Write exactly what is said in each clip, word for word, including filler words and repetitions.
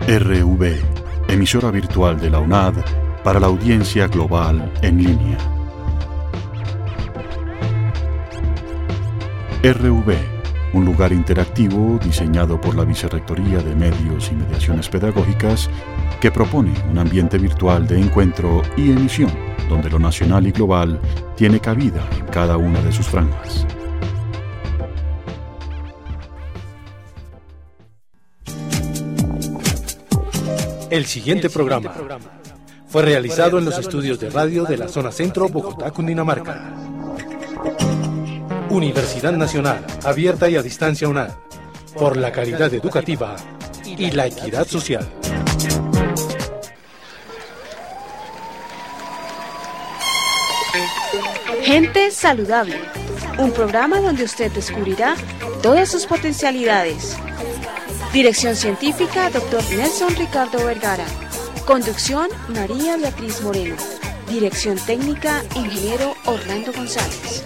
R V, emisora virtual de la U N A D para la audiencia global en línea. R V, un lugar interactivo diseñado por la Vicerrectoría de Medios y Mediaciones Pedagógicas que propone un ambiente virtual de encuentro y emisión donde lo nacional y global tiene cabida en cada una de sus franjas. El siguiente programa fue realizado en los estudios de radio de la zona centro, Bogotá, Cundinamarca. Universidad Nacional, abierta y a distancia U N A D, por la calidad educativa y la equidad social. Gente Saludable, un programa donde usted descubrirá todas sus potencialidades. Dirección científica, doctor Nelson Ricardo Vergara. Conducción, María Beatriz Moreno. Dirección técnica, ingeniero Orlando González.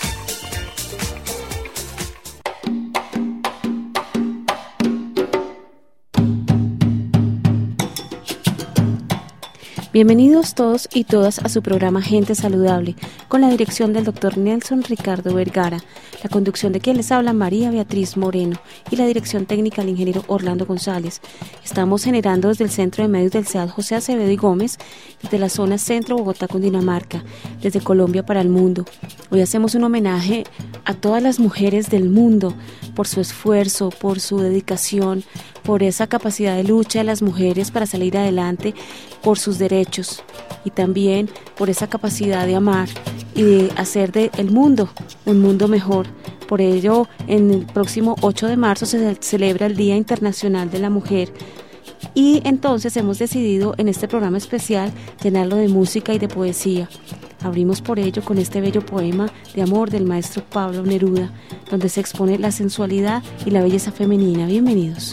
Bienvenidos todos y todas a su programa Gente Saludable, con la dirección del doctor Nelson Ricardo Vergara, la conducción de quien les habla María Beatriz Moreno y la dirección técnica del ingeniero Orlando González. Estamos generando desde el Centro de Medios del C E A D José Acevedo y Gómez, desde la zona centro Bogotá, Cundinamarca, desde Colombia para el mundo. Hoy hacemos un homenaje a todas las mujeres del mundo por su esfuerzo, por su dedicación, por esa capacidad de lucha de las mujeres para salir adelante, por sus derechos y también por esa capacidad de amar y de hacer del mundo un mundo mejor. Por ello, en el próximo ocho de marzo se celebra el Día Internacional de la Mujer y entonces hemos decidido en este programa especial llenarlo de música y de poesía. Abrimos por ello con este bello poema de amor del maestro Pablo Neruda, donde se expone la sensualidad y la belleza femenina. Bienvenidos.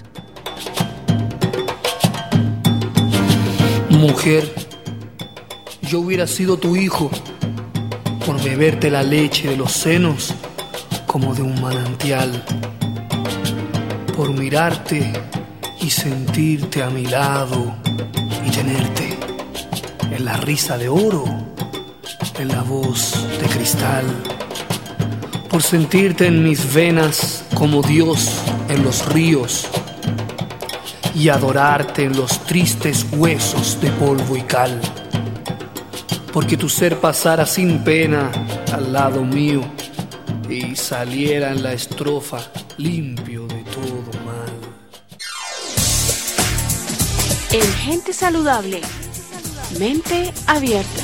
Mujer, yo hubiera sido tu hijo por beberte la leche de los senos como de un manantial, por mirarte y sentirte a mi lado y tenerte en la risa de oro, en la voz de cristal, por sentirte en mis venas como Dios en los ríos y adorarte en los tristes huesos de polvo y cal, porque tu ser pasara sin pena al lado mío y saliera en la estrofa limpio de todo mal. En Gente Saludable, mente abierta.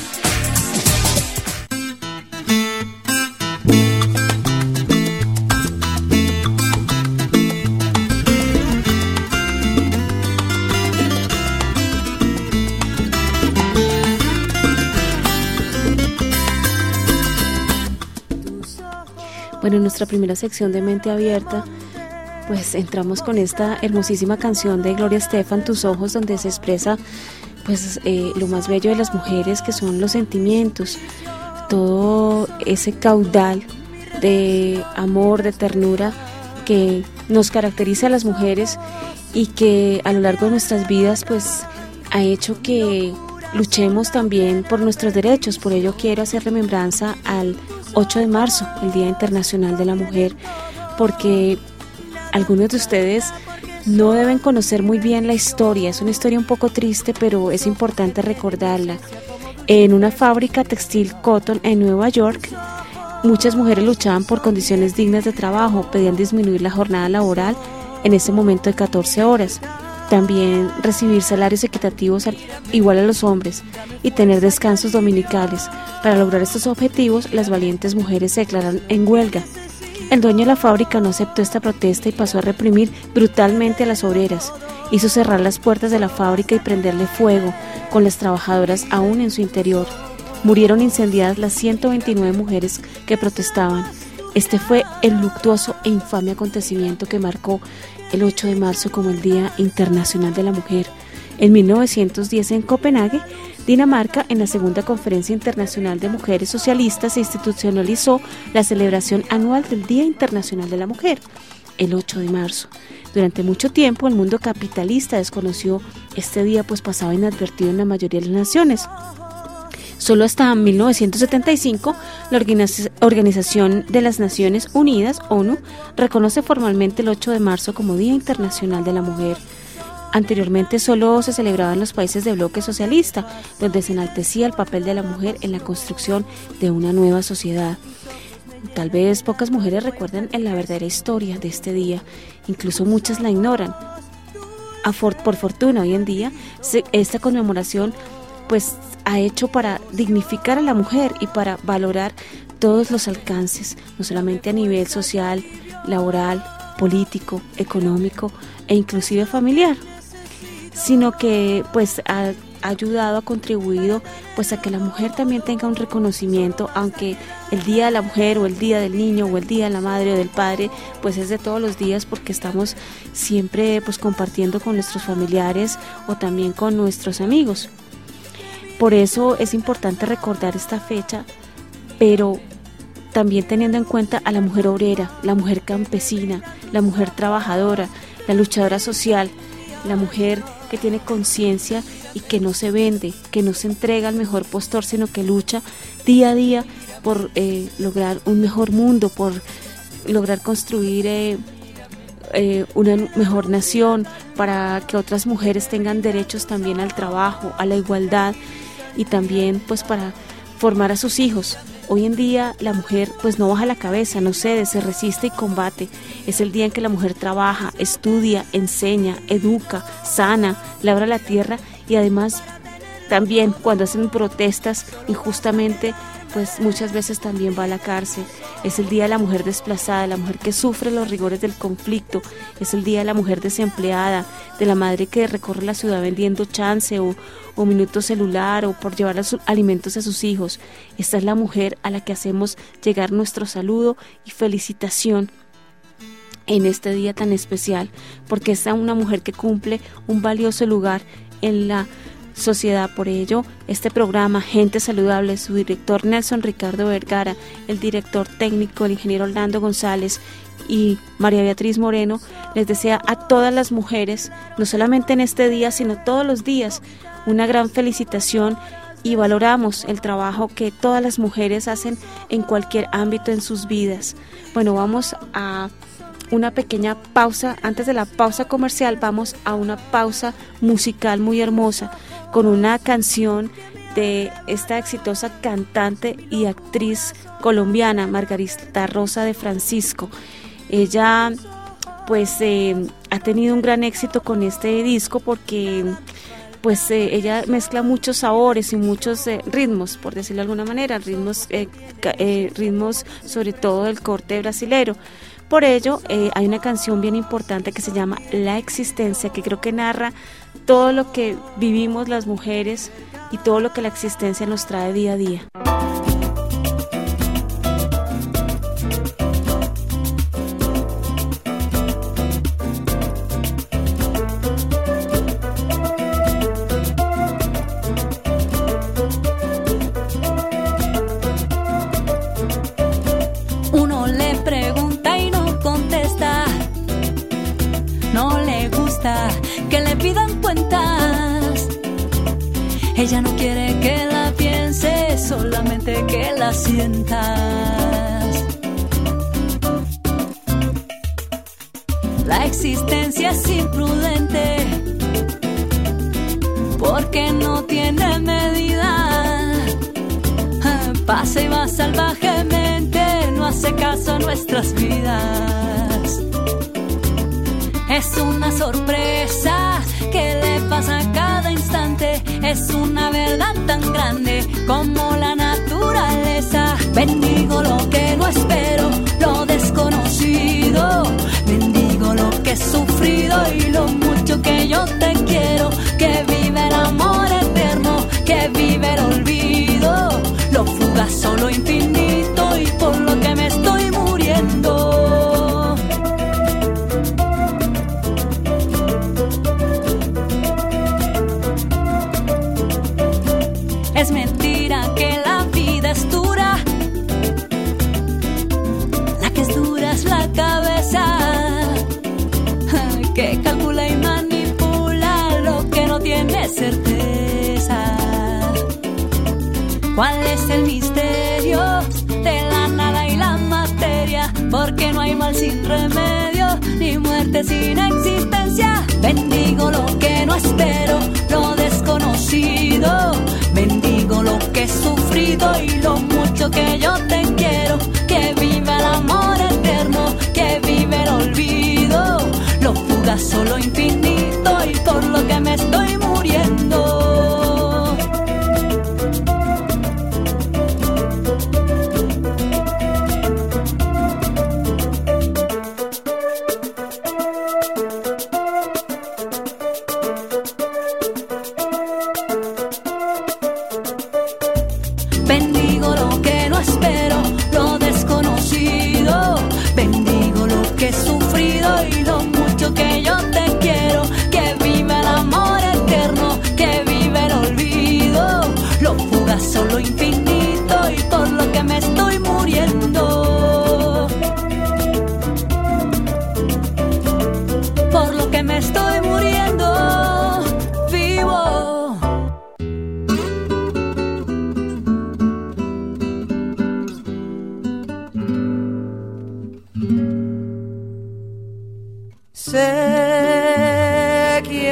Bueno, en nuestra primera sección de Mente Abierta, pues entramos con esta hermosísima canción de Gloria Estefan, Tus Ojos, donde se expresa pues eh, lo más bello de las mujeres, que son los sentimientos, todo ese caudal de amor, de ternura que nos caracteriza a las mujeres y que a lo largo de nuestras vidas pues ha hecho que luchemos también por nuestros derechos. Por ello quiero hacer remembranza al ocho de marzo, el Día Internacional de la Mujer, porque algunos de ustedes no deben conocer muy bien la historia. Es una historia un poco triste, pero es importante recordarla. En una fábrica textil Cotton en Nueva York, muchas mujeres luchaban por condiciones dignas de trabajo, pedían disminuir la jornada laboral en ese momento de catorce horas. También recibir salarios equitativos al, igual a los hombres y tener descansos dominicales. Para lograr estos objetivos, las valientes mujeres se declararon en huelga. El dueño de la fábrica no aceptó esta protesta y pasó a reprimir brutalmente a las obreras. Hizo cerrar las puertas de la fábrica y prenderle fuego, con las trabajadoras aún en su interior. Murieron incendiadas las ciento veintinueve mujeres que protestaban. Este fue el luctuoso e infame acontecimiento que marcó el ocho de marzo como el Día Internacional de la Mujer. En mil novecientos diez, en Copenhague, Dinamarca, en la segunda Conferencia Internacional de Mujeres Socialistas, se institucionalizó la celebración anual del Día Internacional de la Mujer, el ocho de marzo. Durante mucho tiempo el mundo capitalista desconoció este día, pues pasaba inadvertido en la mayoría de las naciones. Solo hasta mil novecientos setenta y cinco, la Organiz- Organización de las Naciones Unidas, ONU, reconoce formalmente el ocho de marzo como Día Internacional de la Mujer. Anteriormente solo se celebraba en los países de bloque socialista, donde se enaltecía el papel de la mujer en la construcción de una nueva sociedad. Tal vez pocas mujeres recuerdan en la verdadera historia de este día, incluso muchas la ignoran. A for- por fortuna, hoy en día, se- esta conmemoración pues ha hecho para dignificar a la mujer y para valorar todos los alcances, no solamente a nivel social, laboral, político, económico e inclusive familiar, sino que pues ha ayudado, ha contribuido pues a que la mujer también tenga un reconocimiento, aunque el Día de la Mujer o el Día del Niño o el Día de la Madre o del Padre pues es de todos los días, porque estamos siempre pues compartiendo con nuestros familiares o también con nuestros amigos. Por eso es importante recordar esta fecha, pero también teniendo en cuenta a la mujer obrera, la mujer campesina, la mujer trabajadora, la luchadora social, la mujer que tiene conciencia y que no se vende, que no se entrega al mejor postor, sino que lucha día a día por eh, lograr un mejor mundo, por lograr construir eh, eh, una mejor nación, para que otras mujeres tengan derechos también al trabajo, a la igualdad, y también pues para formar a sus hijos. Hoy en día la mujer pues no baja la cabeza, no cede, se resiste y combate. Es el día en que la mujer trabaja, estudia, enseña, educa, sana, labra la tierra, y además también cuando hacen protestas injustamente pues muchas veces también va a la cárcel. Es el día de la mujer desplazada, de la mujer que sufre los rigores del conflicto. Es el día de la mujer desempleada, de la madre que recorre la ciudad vendiendo chance o, o minuto celular, o por llevar los alimentos a sus hijos. Esta es la mujer a la que hacemos llegar nuestro saludo y felicitación en este día tan especial, porque es una mujer que cumple un valioso lugar en la sociedad. Por ello, este programa Gente Saludable, su director Nelson Ricardo Vergara, el director técnico, el ingeniero Orlando González y María Beatriz Moreno, les desea a todas las mujeres, no solamente en este día, sino todos los días, una gran felicitación, y valoramos el trabajo que todas las mujeres hacen en cualquier ámbito en sus vidas. Bueno, vamos a una pequeña pausa. Antes de la pausa comercial, vamos a una pausa musical muy hermosa con una canción de esta exitosa cantante y actriz colombiana, Margarita Rosa de Francisco. Ella pues eh, ha tenido un gran éxito con este disco porque pues eh, ella mezcla muchos sabores y muchos eh, ritmos, por decirlo de alguna manera, ritmos, eh, eh, ritmos sobre todo del corte brasilero. Por ello, eh, hay una canción bien importante que se llama La Existencia, que creo que narra todo lo que vivimos las mujeres y todo lo que la existencia nos trae día a día. Uno le pregunta y no contesta, no le gusta que le pidan cuentas. Ella no quiere que la pienses, solamente que la sientas. La existencia es imprudente porque no tiene medida. Pasa y va salvajemente, no hace caso a nuestras vidas. Es una sorpresa que le pasa a cada instante. Es una verdad tan grande como la naturaleza. Bendigo lo que no espero, lo desconocido. Bendigo lo que he sufrido y lo mucho que yo te quiero. Que vive el amor eterno, que vive el olvido. Lo fugaz, solo infinito y por lo que me estoy muriendo. Es mentira que la vida es dura, la que es dura es la cabeza. que calcula y manipula lo que no tiene certeza. ¿Cuál es el misterio de la nada y la materia? Porque no hay mal sin remedio, ni muerte sin existencia. Bendigo lo que no espero, lo desconocido. Bendigo lo que he sufrido y lo mucho que yo te quiero. Que viva el amor eterno, que vive el olvido. Lo fugaz, solo infinito y por lo que me estoy muriendo. Bendigo lo que no espero, lo desconocido. Bendigo lo que he sufrido y lo mucho que yo te quiero. Que vive el amor eterno, que vive el olvido. Lo fugaz, solo infinito y por lo que me estoy muriendo. Por lo que me estoy muriendo, vivo. Sé que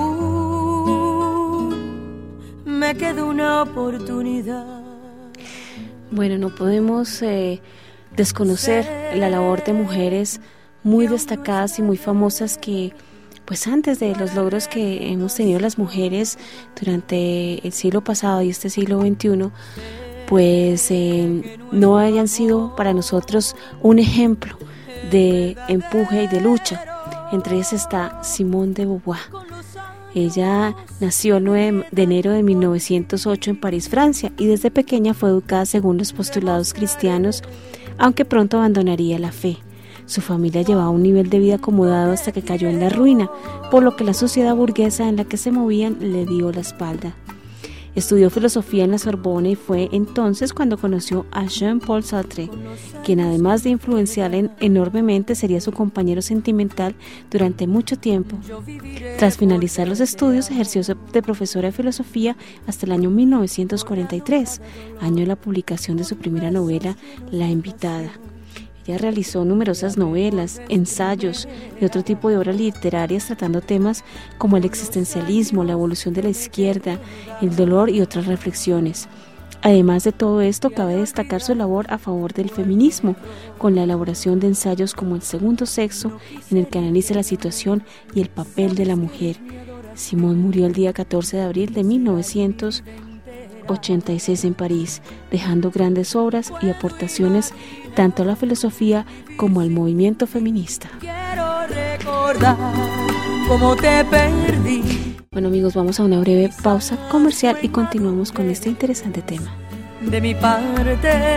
aún me queda una oportunidad. Bueno, no podemos eh, desconocer la labor de mujeres muy destacadas y muy famosas que, pues antes de los logros que hemos tenido las mujeres durante el siglo pasado y este siglo veintiuno, pues eh, no hayan sido para nosotros un ejemplo de empuje y de lucha. Entre ellas está Simone de Beauvoir. Ella nació el nueve de enero de mil novecientos ocho en París, Francia, y desde pequeña fue educada según los postulados cristianos, aunque pronto abandonaría la fe. Su familia llevaba un nivel de vida acomodado hasta que cayó en la ruina, por lo que la sociedad burguesa en la que se movían le dio la espalda. Estudió filosofía en la Sorbona y fue entonces cuando conoció a Jean-Paul Sartre, quien además de influenciarle enormemente sería su compañero sentimental durante mucho tiempo. Tras finalizar los estudios ejerció de profesora de filosofía hasta el año mil novecientos cuarenta y tres, año de la publicación de su primera novela, La Invitada. Ella realizó numerosas novelas, ensayos y otro tipo de obras literarias tratando temas como el existencialismo, la evolución de la izquierda, el dolor y otras reflexiones. Además de todo esto, cabe destacar su labor a favor del feminismo, con la elaboración de ensayos como El segundo sexo, en el que analiza la situación y el papel de la mujer. Simone murió el día catorce de abril de mil novecientos ochenta y seis en París, dejando grandes obras y aportaciones tanto a la filosofía como al movimiento feminista. Quiero recordar cómo te perdí. Bueno amigos, vamos a una breve pausa comercial y continuamos con este interesante tema. De mi parte,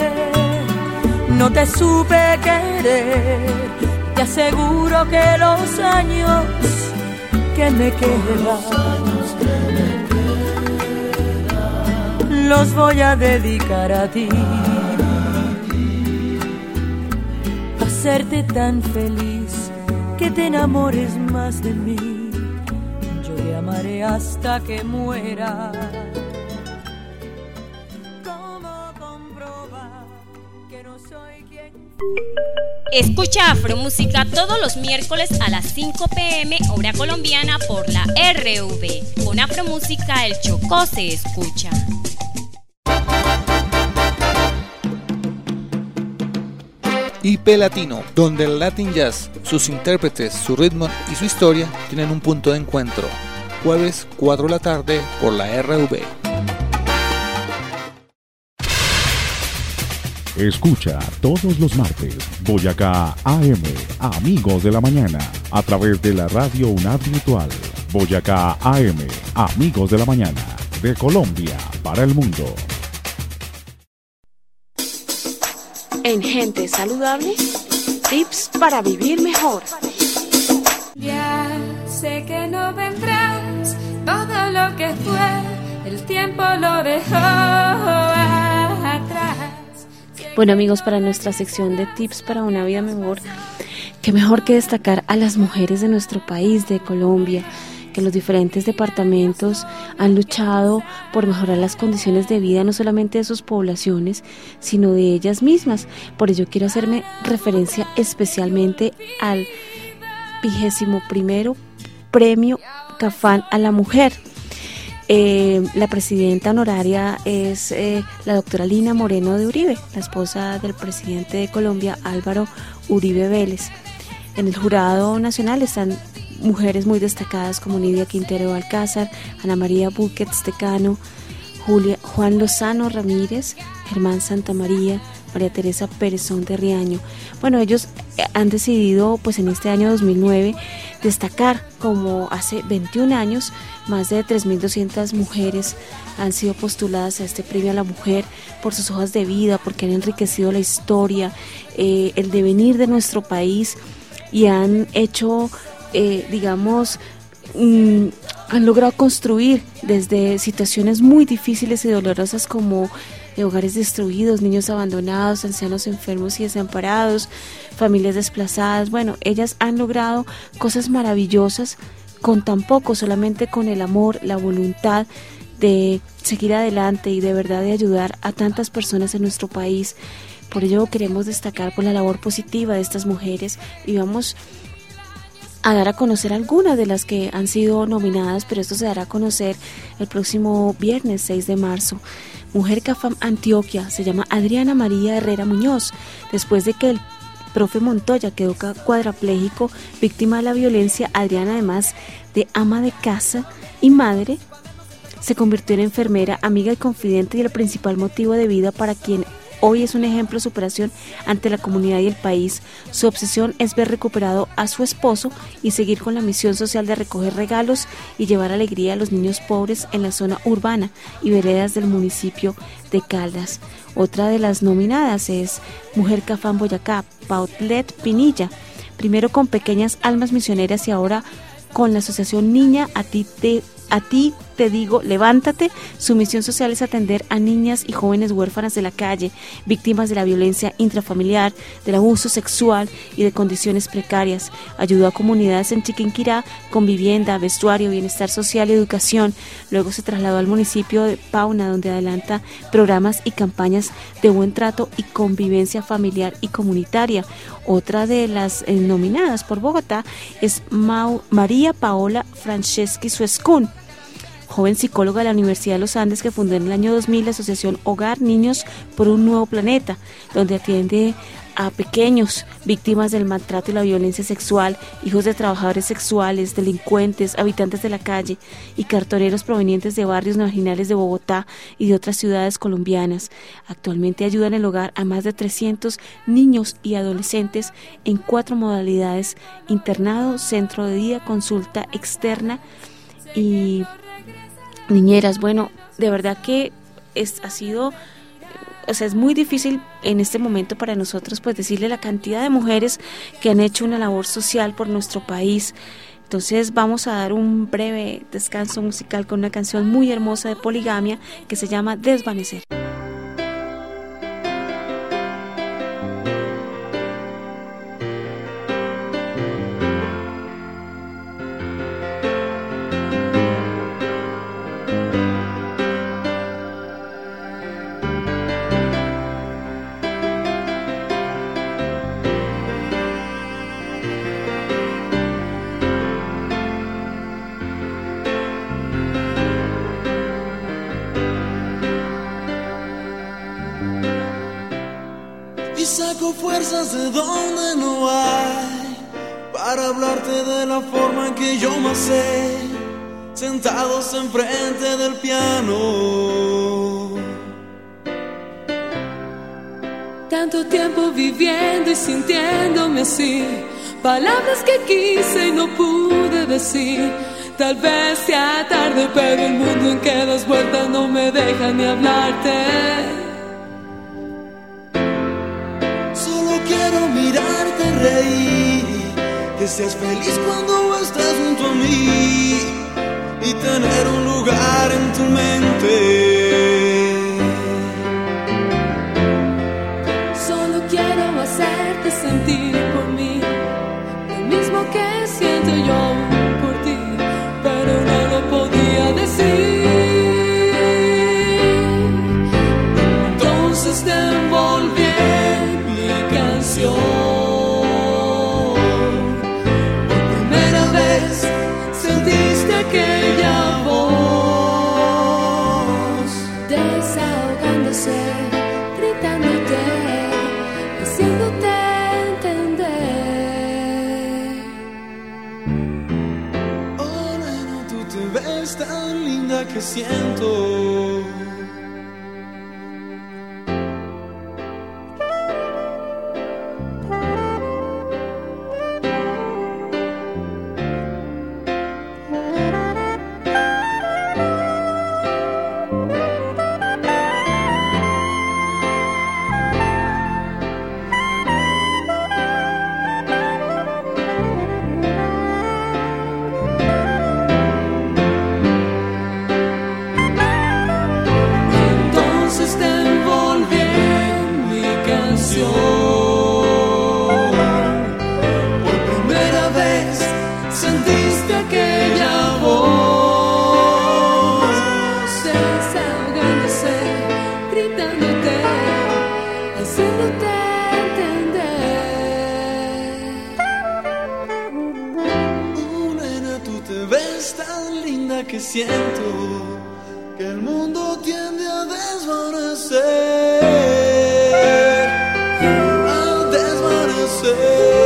no te supe querer. Te aseguro que los años que me quedan los voy a dedicar a ti, a hacerte tan feliz que te enamores más de mí. Yo te amaré hasta que muera. ¿Cómo comprobar que no soy quien? Escucha Afromúsica todos los miércoles a las cinco pe eme hora colombiana por la erre ve. Con Afromúsica el Chocó se escucha. I pe Latino, donde el Latin Jazz, sus intérpretes, su ritmo y su historia tienen un punto de encuentro. Jueves cuatro de la tarde por la erre ve. Escucha todos los martes Boyacá A M, Amigos de la Mañana, a través de la radio UNAD Virtual. Boyacá A M, Amigos de la Mañana, de Colombia para el mundo. En Gente Saludable, tips para vivir mejor. Ya sé que no vendrás, todo lo que fue, el tiempo lo dejó atrás. Bueno amigos, para nuestra sección de tips para una vida mejor, qué mejor que destacar a las mujeres de nuestro país, de Colombia, que los diferentes departamentos han luchado por mejorar las condiciones de vida no solamente de sus poblaciones, sino de ellas mismas. Por ello quiero hacerme referencia especialmente al vigésimo primero Premio Cafam a la Mujer. Eh, la presidenta honoraria es eh, la doctora Lina Moreno de Uribe, la esposa del presidente de Colombia, Álvaro Uribe Vélez. En el jurado nacional están mujeres muy destacadas como Nidia Quintero Alcázar, Ana María Buquets Tecano, Julia, Juan Lozano Ramírez, Germán Santamaría, María Teresa Pérezón de Riaño. Bueno, ellos han decidido pues en este año dos mil nueve destacar como hace veintiún años más de tres mil doscientas mujeres han sido postuladas a este premio a la mujer por sus hojas de vida, porque han enriquecido la historia, eh, el devenir de nuestro país y han hecho Eh, digamos, mm, han logrado construir desde situaciones muy difíciles y dolorosas como eh, hogares destruidos, niños abandonados, ancianos enfermos y desamparados, familias desplazadas. Bueno, ellas han logrado cosas maravillosas con tan poco, solamente con el amor, la voluntad de seguir adelante y de verdad de ayudar a tantas personas en nuestro país. Por ello queremos destacar por la labor positiva de estas mujeres y vamos a dar a conocer algunas de las que han sido nominadas, pero esto se dará a conocer el próximo viernes seis de marzo. Mujer Cafam Antioquia se llama Adriana María Herrera Muñoz, después de que el profe Montoya quedó cuadrapléjico, víctima de la violencia. Adriana, además de ama de casa y madre, se convirtió en enfermera, amiga y confidente, y el principal motivo de vida para quien hoy es un ejemplo de superación ante la comunidad y el país. Su obsesión es ver recuperado a su esposo y seguir con la misión social de recoger regalos y llevar alegría a los niños pobres en la zona urbana y veredas del municipio de Caldas. Otra de las nominadas es Mujer Cafam Boyacá, Pautlet Pinilla, primero con Pequeñas Almas Misioneras y ahora con la asociación Niña a ti te A ti te digo, levántate. Su misión social es atender a niñas y jóvenes huérfanas de la calle, víctimas de la violencia intrafamiliar, del abuso sexual y de condiciones precarias. Ayudó a comunidades en Chiquinquirá con vivienda, vestuario, bienestar social y educación. Luego se trasladó al municipio de Pauna, donde adelanta programas y campañas de buen trato y convivencia familiar y comunitaria. Otra de las eh, nominadas por Bogotá es Mau, María Paola Franceschi Suescún, joven psicóloga de la Universidad de los Andes, que fundó en el año dos mil la asociación Hogar Niños por un Nuevo Planeta, donde atiende a pequeños víctimas del maltrato y la violencia sexual, hijos de trabajadores sexuales, delincuentes, habitantes de la calle y cartoneros provenientes de barrios marginales de Bogotá y de otras ciudades colombianas. Actualmente ayuda en el hogar a más de trescientos niños y adolescentes en cuatro modalidades: internado, centro de día, consulta externa y niñeras. Bueno, de verdad que es, ha sido, o sea, es muy difícil en este momento para nosotros pues decirle la cantidad de mujeres que han hecho una labor social por nuestro país. Entonces vamos a dar un breve descanso musical con una canción muy hermosa de Poligamia que se llama Desvanecer. Fuerzas de donde no hay para hablarte de la forma en que yo más sé, sentados enfrente del piano. Tanto tiempo viviendo y sintiéndome así, palabras que quise y no pude decir. Tal vez sea tarde, pero el mundo en que das vueltas no me deja ni hablarte. Quiero mirarte reír, que seas feliz cuando estés junto a mí y tener un lugar en tu mente. Solo quiero hacerte sentir por mí que siento yo por ti, pero no lo podía decir. Entonces te envolví en mi canción. Por primera vez sentiste aquella voz desahogándose, gritándote, haciéndote entender. Oh, nena, tú te ves tan linda que siento. Que siento que el mundo tiende a desvanecer, a desvanecer.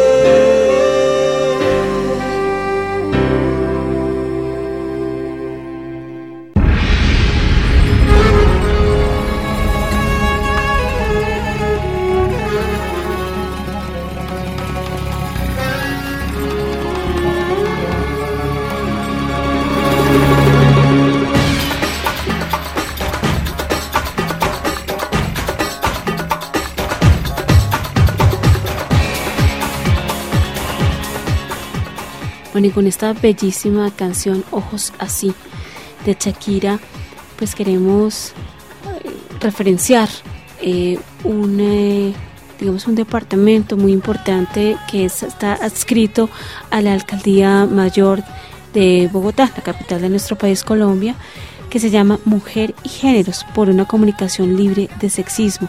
Bueno, y con esta bellísima canción Ojos Así de Shakira, pues queremos eh, referenciar eh, un, eh, digamos un departamento muy importante que es, está adscrito a la Alcaldía Mayor de Bogotá, la capital de nuestro país, Colombia, que se llama Mujer y Géneros, por una comunicación libre de sexismo.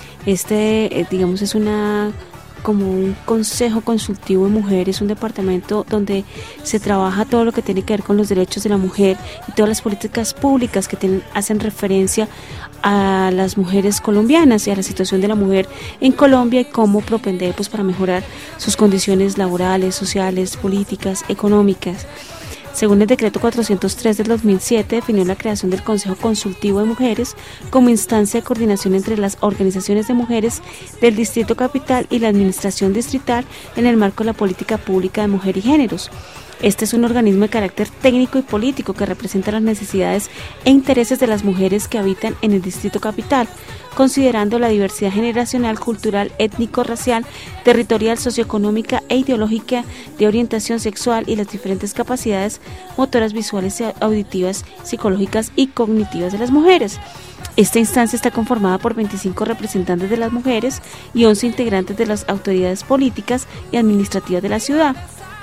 Este, eh, digamos, es una como un consejo consultivo de mujeres, un departamento donde se trabaja todo lo que tiene que ver con los derechos de la mujer y todas las políticas públicas que tienen, hacen referencia a las mujeres colombianas y a la situación de la mujer en Colombia y cómo propender pues para mejorar sus condiciones laborales, sociales, políticas, económicas. Según el decreto cuatrocientos tres del dos mil siete, definió la creación del Consejo Consultivo de Mujeres como instancia de coordinación entre las organizaciones de mujeres del Distrito Capital y la Administración Distrital en el marco de la política pública de mujer y géneros. Este es un organismo de carácter técnico y político que representa las necesidades e intereses de las mujeres que habitan en el Distrito Capital, considerando la diversidad generacional, cultural, étnico-racial, territorial, socioeconómica e ideológica de orientación sexual y las diferentes capacidades motoras, visuales, auditivas, psicológicas y cognitivas de las mujeres. Esta instancia está conformada por veinticinco representantes de las mujeres y once integrantes de las autoridades políticas y administrativas de la ciudad.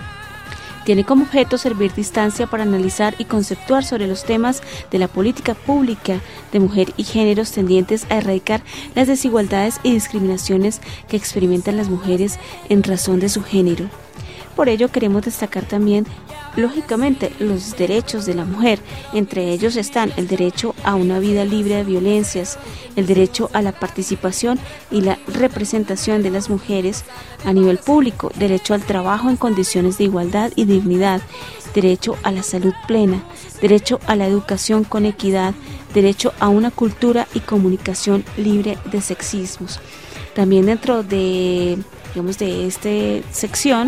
Tiene como objeto servir de instancia para analizar y conceptuar sobre los temas de la política pública de mujer y géneros tendientes a erradicar las desigualdades y discriminaciones que experimentan las mujeres en razón de su género. Por ello queremos destacar también, lógicamente, los derechos de la mujer. Entre ellos están el derecho a una vida libre de violencias, el derecho a la participación y la representación de las mujeres a nivel público, derecho al trabajo en condiciones de igualdad y dignidad, derecho a la salud plena, derecho a la educación con equidad, derecho a una cultura y comunicación libre de sexismos. También dentro de, digamos, de esta sección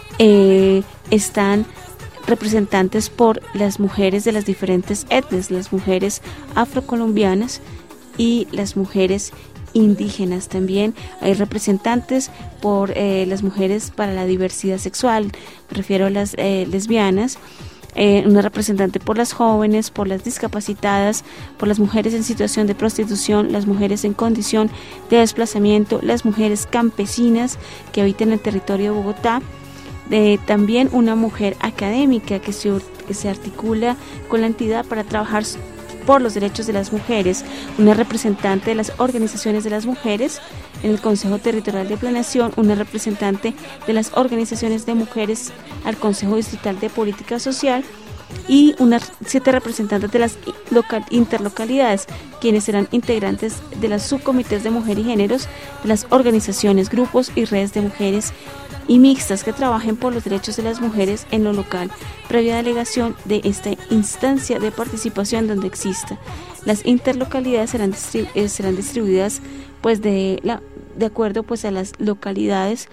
eh, están representantes por las mujeres de las diferentes etnias, las mujeres afrocolombianas y las mujeres indígenas. También hay representantes por eh, las mujeres para la diversidad sexual, me refiero a las eh, lesbianas, eh, una representante por las jóvenes, por las discapacitadas, por las mujeres en situación de prostitución, las mujeres en condición de desplazamiento, las mujeres campesinas que habitan el territorio de Bogotá. De, también una mujer académica que se, que se articula con la entidad para trabajar por los derechos de las mujeres, una representante de las organizaciones de las mujeres en el Consejo Territorial de Planeación, una representante de las organizaciones de mujeres al Consejo Distrital de Política Social y unas siete representantes de las local, interlocalidades, quienes serán integrantes de las subcomités de mujer y géneros, de las organizaciones, grupos y redes de mujeres y mixtas que trabajen por los derechos de las mujeres en lo local, previa delegación de esta instancia de participación donde exista. Las interlocalidades serán, distribu eh, serán distribuidas pues de, la, de acuerdo pues a las localidades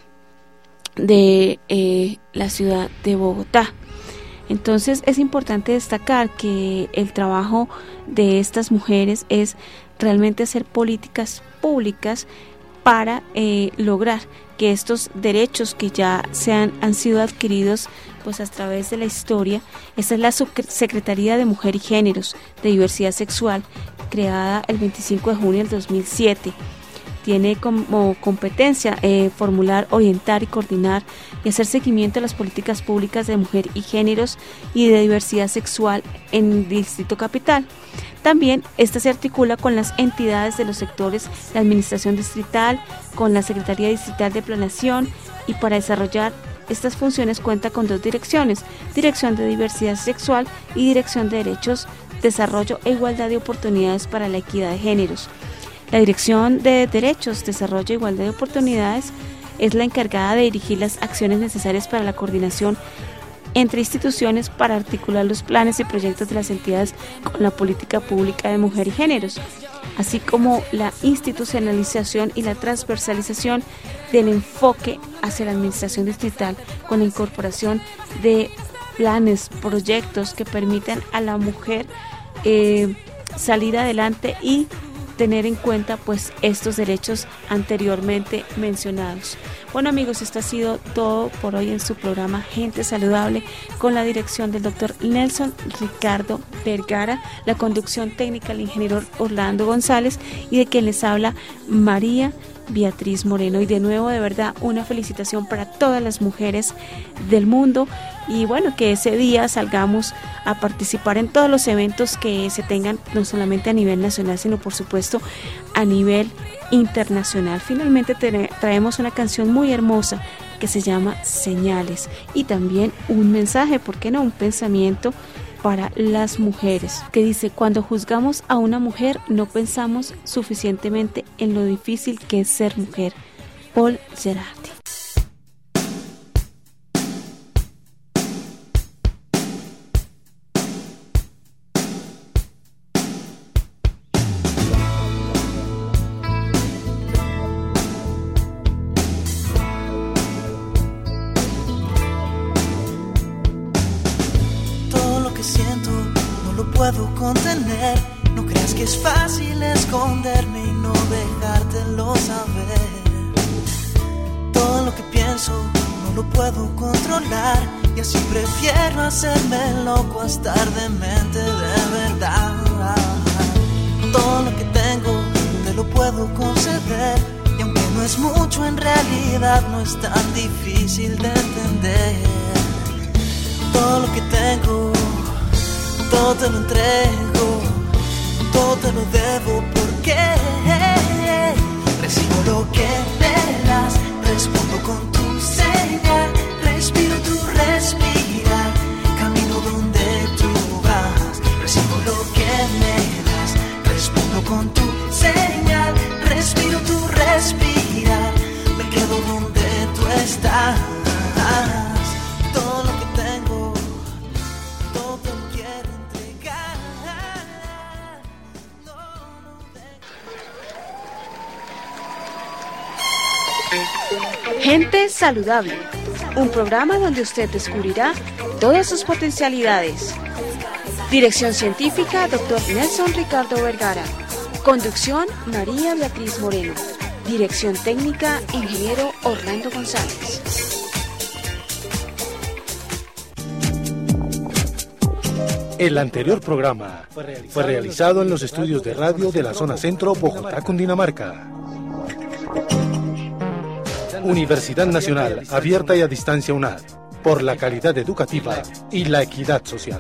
de eh, la ciudad de Bogotá. Entonces es importante destacar que el trabajo de estas mujeres es realmente hacer políticas públicas para eh, lograr que estos derechos que ya se han, han sido adquiridos pues a través de la historia. Esta es la Subsecretaría de Mujer y Géneros de Diversidad Sexual, creada el veinticinco de junio del dos mil siete. Tiene como competencia eh, formular, orientar y coordinar y hacer seguimiento a las políticas públicas de mujer y géneros y de diversidad sexual en el Distrito Capital. También esta se articula con las entidades de los sectores de administración distrital, con la Secretaría Distrital de Planeación, y para desarrollar estas funciones cuenta con dos direcciones: Dirección de Diversidad Sexual y Dirección de Derechos, Desarrollo e Igualdad de Oportunidades para la Equidad de Géneros. La Dirección de Derechos, Desarrollo e Igualdad de Oportunidades es la encargada de dirigir las acciones necesarias para la coordinación entre instituciones para articular los planes y proyectos de las entidades con la política pública de mujer y géneros, así como la institucionalización y la transversalización del enfoque hacia la administración distrital con la incorporación de planes, proyectos que permitan a la mujer eh, salir adelante y tener en cuenta pues estos derechos anteriormente mencionados. Bueno amigos, esto ha sido todo por hoy en su programa Gente Saludable, con la dirección del doctor Nelson Ricardo Vergara, la conducción técnica del ingeniero Orlando González y de quien les habla María Beatriz Moreno. Y de nuevo, de verdad, una felicitación para todas las mujeres del mundo, y bueno, que ese día salgamos a participar en todos los eventos que se tengan, no solamente a nivel nacional, sino por supuesto a nivel internacional. Finalmente traemos una canción muy hermosa que se llama Señales, y también un mensaje, ¿por qué no? Un pensamiento para las mujeres, que dice: cuando juzgamos a una mujer no pensamos suficientemente en lo difícil que es ser mujer. Paul Gerardi. Puedo contener, no creas que es fácil esconderme y no dejártelo saber. Todo lo que pienso no lo puedo controlar, y así prefiero hacerme loco a estar demente de verdad. Todo lo que tengo te lo puedo conceder, y aunque no es mucho en realidad no es tan difícil de entender. Todo lo que tengo, todo te lo entrego, todo te lo debo, porque recibo lo que me das, respondo con tu señal, respiro tu respirar, camino donde tú vas. Recibo lo que me das, respondo con tu señal, respiro tu respirar, me quedo donde tú estás. Todo lo que tengo, todo te lo quiero entregar. No, no dejo. Gente Saludable, un programa donde usted descubrirá todas sus potencialidades. Dirección científica, doctor Nelson Ricardo Vergara. Conducción, María Beatriz Moreno. Dirección técnica, ingeniero Orlando González. El anterior programa fue realizado en los estudios de radio de la zona centro, Bogotá, Cundinamarca. Universidad Nacional Abierta y a Distancia UNAD, por la calidad educativa y la equidad social.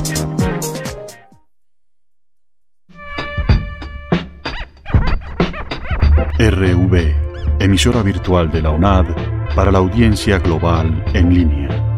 R V, emisora virtual de la UNAD para la audiencia global en línea.